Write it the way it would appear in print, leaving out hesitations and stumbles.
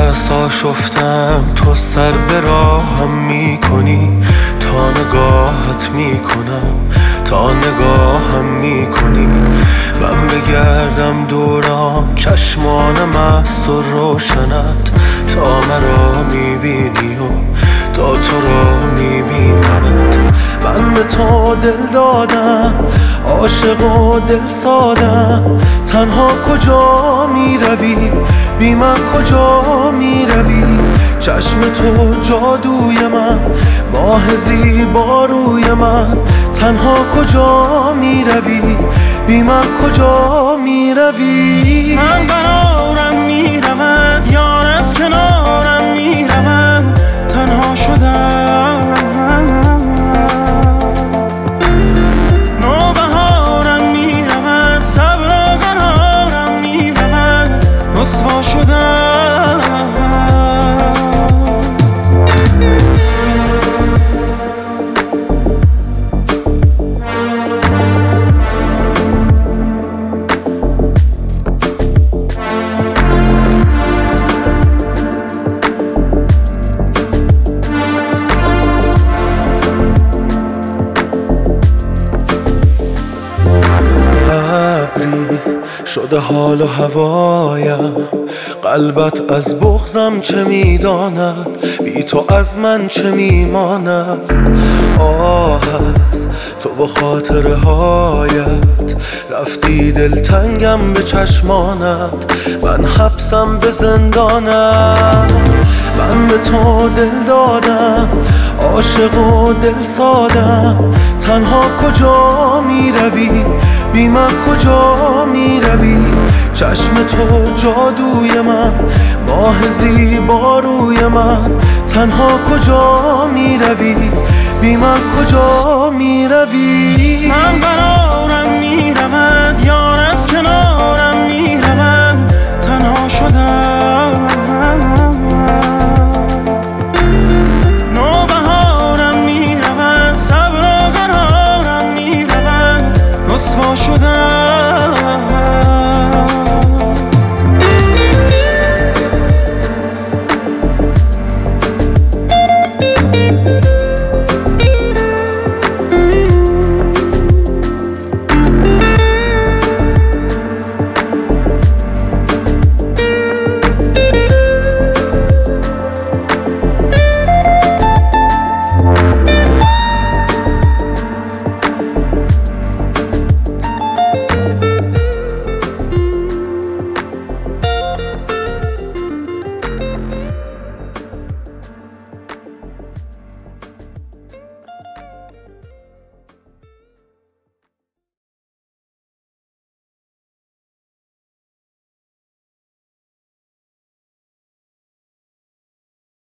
از آشفتم تو سر به راهم میکنی، تا نگاهت میکنم تا نگاهم میکنی. من بگردم دوران چشمانم از تو روشنت، تا مرا میبینی و تا تو را میبینمت. من به تو دل دادم، عاشق و دل سادم. تنها کجا میروی، بی من کجا میروی؟ چشم تو جادوی من، ماه زیبا روی من. تنها کجا میروی، بی من کجا میروی؟ من قرارم میرود، یار از کنارم میرود. تنها شدم، نوبهارم میرود، صبر و قرارم میرود. رسوا شدم. شده حال و هوایم، قلبت از بغضم چه میداند؟ بی تو از من چه میماند؟ آه از تو و خاطره هایت، رفتی دلتنگم به چشمانت. من حبسم به زندانم. من به تو دل دادم، عاشق و دل سادم. تنها کجا میروی، بی من کجا میروی؟ چشم تو جادوی من، ماه زیبا روی من. تنها کجا میروی، بی من کجا